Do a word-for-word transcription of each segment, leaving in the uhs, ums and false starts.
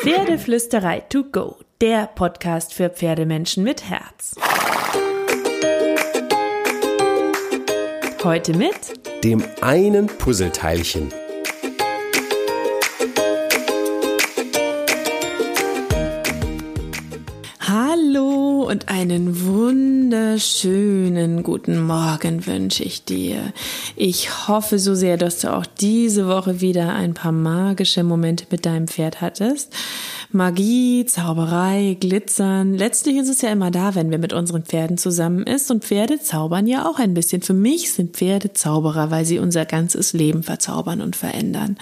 Pferdeflüsterei to go, der Podcast für Pferdemenschen mit Herz. Heute mit dem einen Puzzleteilchen. Hallo und einen wunderschönen guten Morgen wünsche ich dir. Ich hoffe so sehr, dass du auch diese Woche wieder ein paar magische Momente mit deinem Pferd hattest. Magie, Zauberei, Glitzern. Letztlich ist es ja immer da, wenn wir mit unseren Pferden zusammen ist. Und Pferde zaubern ja auch ein bisschen. Für mich sind Pferde Zauberer, weil sie unser ganzes Leben verzaubern und verändern.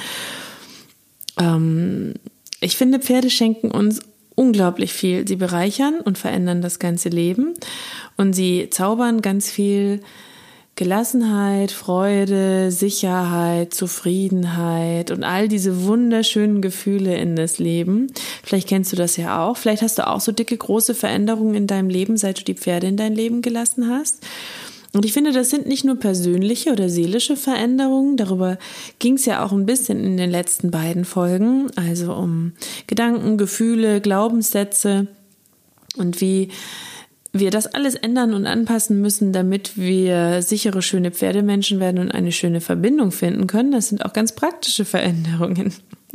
Ähm, ich finde, Pferde schenken uns unglaublich viel. Sie bereichern und verändern das ganze Leben. Und sie zaubern ganz viel Gelassenheit, Freude, Sicherheit, Zufriedenheit und all diese wunderschönen Gefühle in das Leben. Vielleicht kennst du das ja auch. Vielleicht hast du auch so dicke, große Veränderungen in deinem Leben, seit du die Pferde in dein Leben gelassen hast. Und ich finde, das sind nicht nur persönliche oder seelische Veränderungen. Darüber ging es ja auch ein bisschen in den letzten beiden Folgen. Also um Gedanken, Gefühle, Glaubenssätze und wie wir das alles ändern und anpassen müssen, damit wir sichere, schöne Pferdemenschen werden und eine schöne Verbindung finden können. Das sind auch ganz praktische Veränderungen.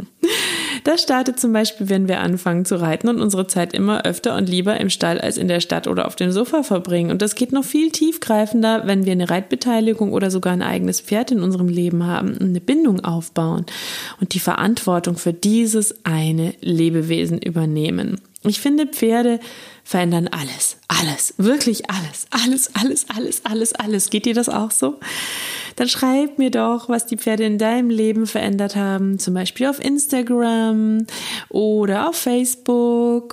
Das startet zum Beispiel, wenn wir anfangen zu reiten und unsere Zeit immer öfter und lieber im Stall als in der Stadt oder auf dem Sofa verbringen. Und das geht noch viel tiefgreifender, wenn wir eine Reitbeteiligung oder sogar ein eigenes Pferd in unserem Leben haben und eine Bindung aufbauen und die Verantwortung für dieses eine Lebewesen übernehmen. Ich finde, Pferde verändern alles, alles, wirklich alles, alles, alles, alles, alles, alles. Geht dir das auch so? Dann schreib mir doch, was die Pferde in deinem Leben verändert haben, zum Beispiel auf Instagram oder auf Facebook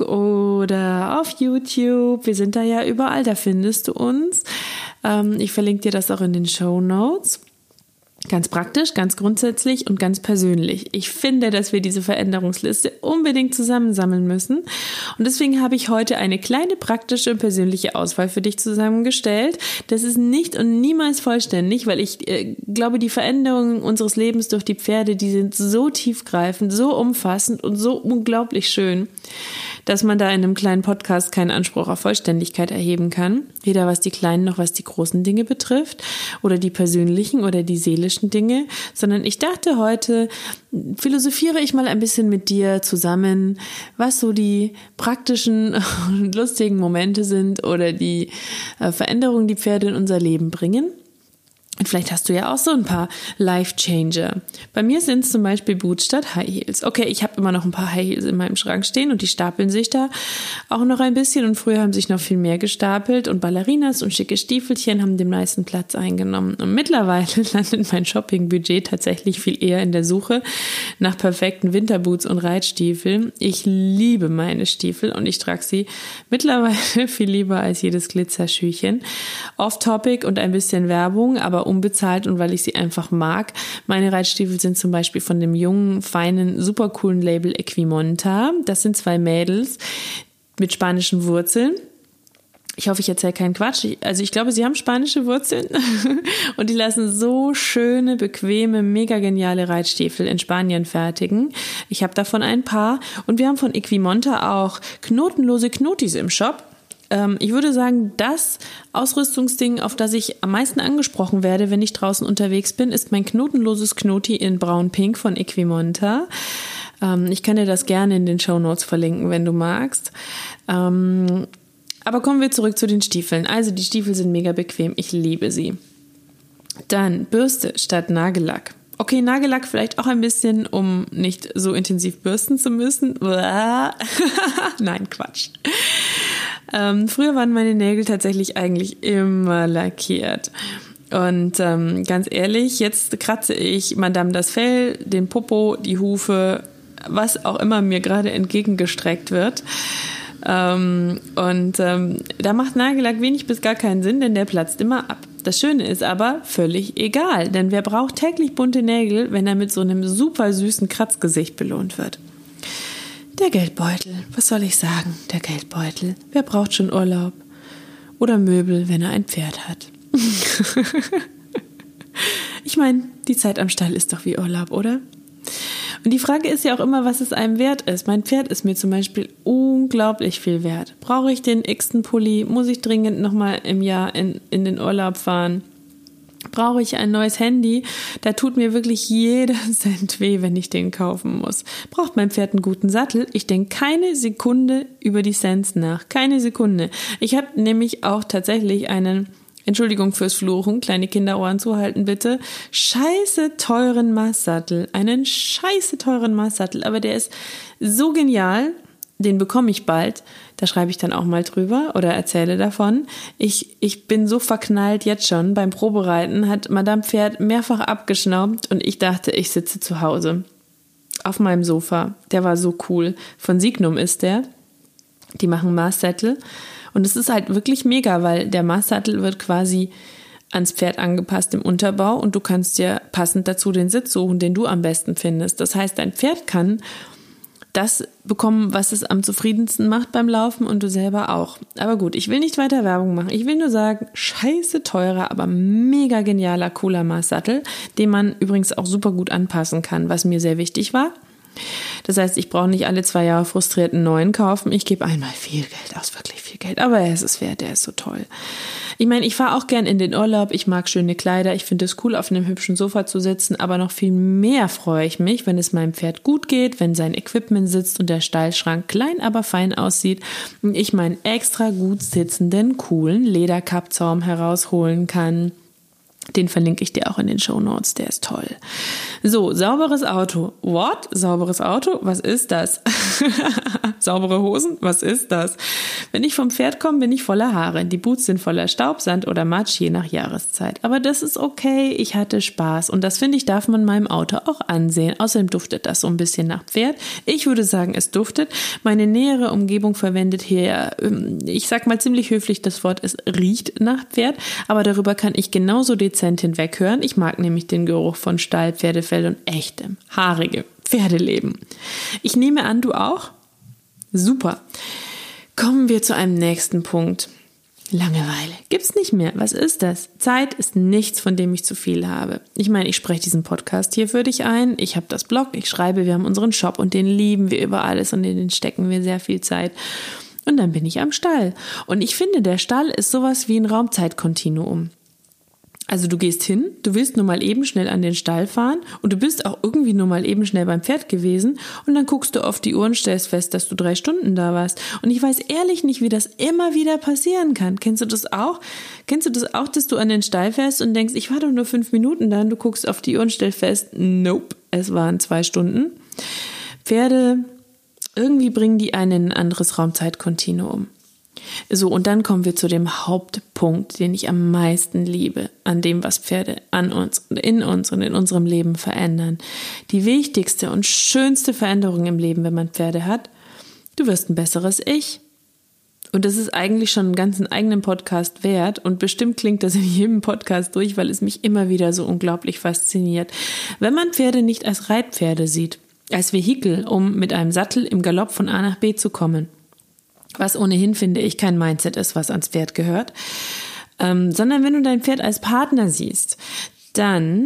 oder auf YouTube. Wir sind da ja überall, da findest du uns. Ich verlinke dir das auch in den Shownotes. Ganz praktisch, ganz grundsätzlich und ganz persönlich. Ich finde, dass wir diese Veränderungsliste unbedingt zusammensammeln müssen. Und deswegen habe ich heute eine kleine praktische und persönliche Auswahl für dich zusammengestellt. Das ist nicht und niemals vollständig, weil ich äh, glaube, die Veränderungen unseres Lebens durch die Pferde, die sind so tiefgreifend, so umfassend und so unglaublich schön, dass man da in einem kleinen Podcast keinen Anspruch auf Vollständigkeit erheben kann. Weder was die kleinen noch was die großen Dinge betrifft oder die persönlichen oder die seelischen Dinge, sondern ich dachte, heute philosophiere ich mal ein bisschen mit dir zusammen, was so die praktischen und lustigen Momente sind oder die Veränderungen, die Pferde in unser Leben bringen. Und vielleicht hast du ja auch so ein paar Life-Changer. Bei mir sind es zum Beispiel Boots statt High Heels. Okay, ich habe immer noch ein paar High Heels in meinem Schrank stehen und die stapeln sich da auch noch ein bisschen. Und früher haben sich noch viel mehr gestapelt und Ballerinas und schicke Stiefelchen haben den meisten Platz eingenommen. Und mittlerweile landet mein Shopping-Budget tatsächlich viel eher in der Suche nach perfekten Winterboots und Reitstiefeln. Ich liebe meine Stiefel und ich trage sie mittlerweile viel lieber als jedes Glitzerschüchen. Off-Topic und ein bisschen Werbung, aber unbezahlt und weil ich sie einfach mag. Meine Reitstiefel sind zum Beispiel von dem jungen, feinen, super coolen Label Equimonta. Das sind zwei Mädels mit spanischen Wurzeln. Ich hoffe, ich erzähle keinen Quatsch. Also ich glaube, sie haben spanische Wurzeln und die lassen so schöne, bequeme, mega geniale Reitstiefel in Spanien fertigen. Ich habe davon ein paar und wir haben von Equimonta auch knotenlose Knotis im Shop. Ich würde sagen, das Ausrüstungsding, auf das ich am meisten angesprochen werde, wenn ich draußen unterwegs bin, ist mein knotenloses Knoti in braun-pink von Equimonta. Ich kann dir das gerne in den Shownotes verlinken, wenn du magst. Aber kommen wir zurück zu den Stiefeln. Also die Stiefel sind mega bequem, ich liebe sie. Dann Bürste statt Nagellack. Okay, Nagellack vielleicht auch ein bisschen, um nicht so intensiv bürsten zu müssen. Nein, Quatsch. Ähm, früher waren meine Nägel tatsächlich eigentlich immer lackiert. Und ähm, ganz ehrlich, jetzt kratze ich Madame das Fell, den Popo, die Hufe, was auch immer mir gerade entgegengestreckt wird. Ähm, und ähm, da macht Nagellack wenig bis gar keinen Sinn, denn der platzt immer ab. Das Schöne ist aber völlig egal, denn wer braucht täglich bunte Nägel, wenn er mit so einem super süßen Kratzgesicht belohnt wird? Der Geldbeutel, was soll ich sagen, der Geldbeutel. Wer braucht schon Urlaub? Oder Möbel, wenn er ein Pferd hat? Ich meine, die Zeit am Stall ist doch wie Urlaub, oder? Und die Frage ist ja auch immer, was es einem wert ist. Mein Pferd ist mir zum Beispiel unglaublich viel wert. Brauche ich den x-ten Pulli? Muss ich dringend nochmal im Jahr in, in den Urlaub fahren? Brauche ich ein neues Handy? Da tut mir wirklich jeder Cent weh, wenn ich den kaufen muss. Braucht mein Pferd einen guten Sattel? Ich denke keine Sekunde über die Cents nach. Keine Sekunde. Ich habe nämlich auch tatsächlich einen, Entschuldigung fürs Fluchen, kleine Kinderohren zuhalten bitte, scheiße teuren Mastsattel. Einen scheiße teuren Mastsattel. Aber der ist so genial. Den bekomme ich bald, da schreibe ich dann auch mal drüber oder erzähle davon. Ich, ich bin so verknallt jetzt schon. Beim Probereiten hat Madame Pferd mehrfach abgeschnaubt und ich dachte, ich sitze zu Hause auf meinem Sofa. Der war so cool. Von Signum ist der. Die machen Mastsattel und es ist halt wirklich mega, weil der Mastsattel wird quasi ans Pferd angepasst im Unterbau und du kannst dir passend dazu den Sitz suchen, den du am besten findest. Das heißt, dein Pferd kann das bekommen, was es am zufriedensten macht beim Laufen und du selber auch. Aber gut, ich will nicht weiter Werbung machen. Ich will nur sagen, scheiße teurer, aber mega genialer, cooler Mastsattel, den man übrigens auch super gut anpassen kann, was mir sehr wichtig war. Das heißt, ich brauche nicht alle zwei Jahre frustriert einen neuen kaufen. Ich gebe einmal viel Geld aus, wirklich viel Geld. Aber er ist es wert, der ist so toll. Ich meine, ich fahre auch gern in den Urlaub. Ich mag schöne Kleider. Ich finde es cool, auf einem hübschen Sofa zu sitzen. Aber noch viel mehr freue ich mich, wenn es meinem Pferd gut geht, wenn sein Equipment sitzt und der Stallschrank klein, aber fein aussieht und ich meinen extra gut sitzenden, coolen Lederkappzaum herausholen kann. Den verlinke ich dir auch in den Shownotes, der ist toll. So, sauberes Auto. What? Sauberes Auto? Was ist das? Saubere Hosen? Was ist das? Wenn ich vom Pferd komme, bin ich voller Haare. Die Boots sind voller Staub, Sand oder Matsch, je nach Jahreszeit. Aber das ist okay, ich hatte Spaß. Und das, finde ich, darf man meinem Auto auch ansehen. Außerdem duftet das so ein bisschen nach Pferd. Ich würde sagen, es duftet. Meine nähere Umgebung verwendet hier, ich sag mal ziemlich höflich das Wort, es riecht nach Pferd. Aber darüber kann ich genauso dezent hinweghören. Ich mag nämlich den Geruch von Stall, Pferdefell und echtem, haarige Pferdeleben. Ich nehme an, du auch? Super. Kommen wir zu einem nächsten Punkt. Langeweile. Gibt's nicht mehr. Was ist das? Zeit ist nichts, von dem ich zu viel habe. Ich meine, ich spreche diesen Podcast hier für dich ein. Ich habe das Blog, ich schreibe, wir haben unseren Shop und den lieben wir über alles und in den stecken wir sehr viel Zeit. Und dann bin ich am Stall. Und ich finde, der Stall ist sowas wie ein Raumzeitkontinuum. Also du gehst hin, du willst nur mal eben schnell an den Stall fahren und du bist auch irgendwie nur mal eben schnell beim Pferd gewesen und dann guckst du auf die Uhr und stellst fest, dass du drei Stunden da warst. Und ich weiß ehrlich nicht, wie das immer wieder passieren kann. Kennst du das auch? Kennst du das auch, dass du an den Stall fährst und denkst, ich war doch nur fünf Minuten da und du guckst auf die Uhr und stellst fest, nope, es waren zwei Stunden. Pferde, irgendwie bringen die einen in ein anderes Raumzeitkontinuum. So, und dann kommen wir zu dem Hauptpunkt, den ich am meisten liebe, an dem, was Pferde an uns und in uns und in unserem Leben verändern. Die wichtigste und schönste Veränderung im Leben, wenn man Pferde hat, du wirst ein besseres Ich. Und das ist eigentlich schon einen ganzen eigenen Podcast wert und bestimmt klingt das in jedem Podcast durch, weil es mich immer wieder so unglaublich fasziniert. Wenn man Pferde nicht als Reitpferde sieht, als Vehikel, um mit einem Sattel im Galopp von A nach B zu kommen, was ohnehin, finde ich, kein Mindset ist, was ans Pferd gehört, ähm, sondern wenn du dein Pferd als Partner siehst, dann,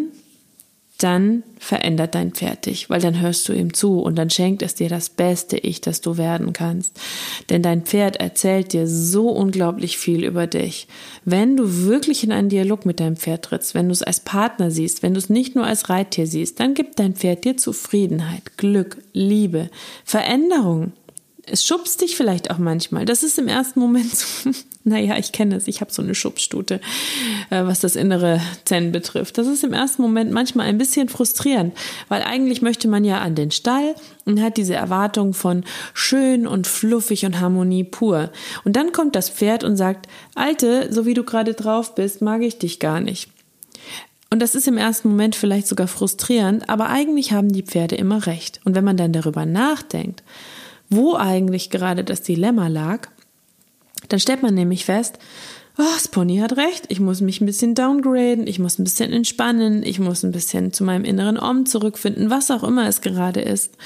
dann verändert dein Pferd dich, weil dann hörst du ihm zu und dann schenkt es dir das beste Ich, das du werden kannst. Denn dein Pferd erzählt dir so unglaublich viel über dich. Wenn du wirklich in einen Dialog mit deinem Pferd trittst, wenn du es als Partner siehst, wenn du es nicht nur als Reittier siehst, dann gibt dein Pferd dir Zufriedenheit, Glück, Liebe, Veränderung. Es schubst dich vielleicht auch manchmal. Das ist im ersten Moment so, naja, ich kenne es, ich habe so eine Schubsstute, was das innere Zen betrifft. Das ist im ersten Moment manchmal ein bisschen frustrierend, weil eigentlich möchte man ja an den Stall und hat diese Erwartung von schön und fluffig und Harmonie pur. Und dann kommt das Pferd und sagt, Alte, so wie du gerade drauf bist, mag ich dich gar nicht. Und das ist im ersten Moment vielleicht sogar frustrierend, aber eigentlich haben die Pferde immer recht. Und wenn man dann darüber nachdenkt, wo eigentlich gerade das Dilemma lag, dann stellt man nämlich fest, oh, das Pony hat recht, ich muss mich ein bisschen downgraden, ich muss ein bisschen entspannen, ich muss ein bisschen zu meinem inneren Om zurückfinden, was auch immer es gerade ist.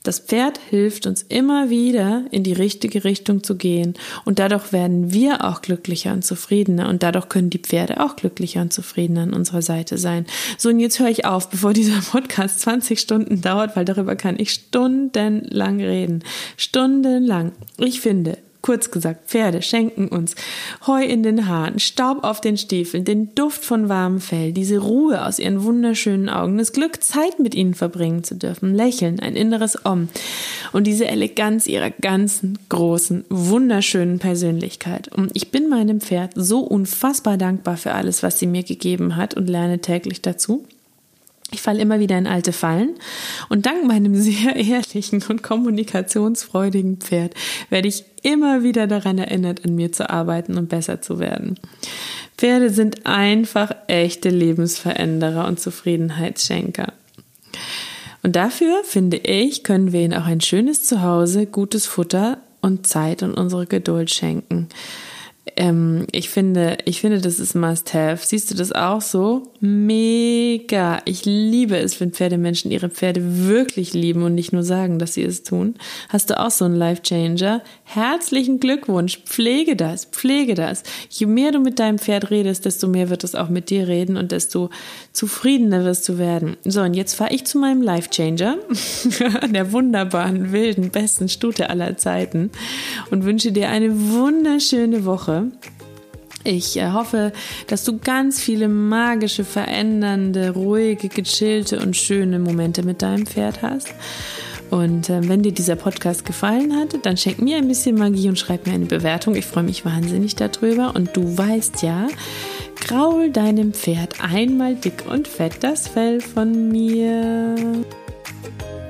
Das Pferd hilft uns immer wieder, in die richtige Richtung zu gehen. Und dadurch werden wir auch glücklicher und zufriedener. Und dadurch können die Pferde auch glücklicher und zufriedener an unserer Seite sein. So, und jetzt höre ich auf, bevor dieser Podcast zwanzig Stunden dauert, weil darüber kann ich stundenlang reden. Stundenlang. Ich finde, kurz gesagt, Pferde schenken uns Heu in den Haaren, Staub auf den Stiefeln, den Duft von warmem Fell, diese Ruhe aus ihren wunderschönen Augen, das Glück, Zeit mit ihnen verbringen zu dürfen, Lächeln, ein inneres Om und diese Eleganz ihrer ganzen, großen, wunderschönen Persönlichkeit. Und ich bin meinem Pferd so unfassbar dankbar für alles, was sie mir gegeben hat und lerne täglich dazu. Ich falle immer wieder in alte Fallen und dank meinem sehr ehrlichen und kommunikationsfreudigen Pferd werde ich immer wieder daran erinnert, an mir zu arbeiten und besser zu werden. Pferde sind einfach echte Lebensveränderer und Zufriedenheitsschenker. Und dafür, finde ich, können wir ihnen auch ein schönes Zuhause, gutes Futter und Zeit und unsere Geduld schenken. Ähm, ich finde, ich finde, das ist Must-Have. Siehst du das auch so? Mega. Ich liebe es, wenn Pferdemenschen ihre Pferde wirklich lieben und nicht nur sagen, dass sie es tun. Hast du auch so einen Life-Changer? Herzlichen Glückwunsch. Pflege das, pflege das. Je mehr du mit deinem Pferd redest, desto mehr wird es auch mit dir reden und desto zufriedener wirst du werden. So, und jetzt fahre ich zu meinem Life-Changer, der wunderbaren, wilden, besten Stute aller Zeiten und wünsche dir eine wunderschöne Woche. Ich hoffe, dass du ganz viele magische, verändernde, ruhige, gechillte und schöne Momente mit deinem Pferd hast. Und äh, wenn dir dieser Podcast gefallen hat, dann schenk mir ein bisschen Magie und schreib mir eine Bewertung. Ich freue mich wahnsinnig darüber. Und du weißt ja, kraul deinem Pferd einmal dick und fett das Fell von mir.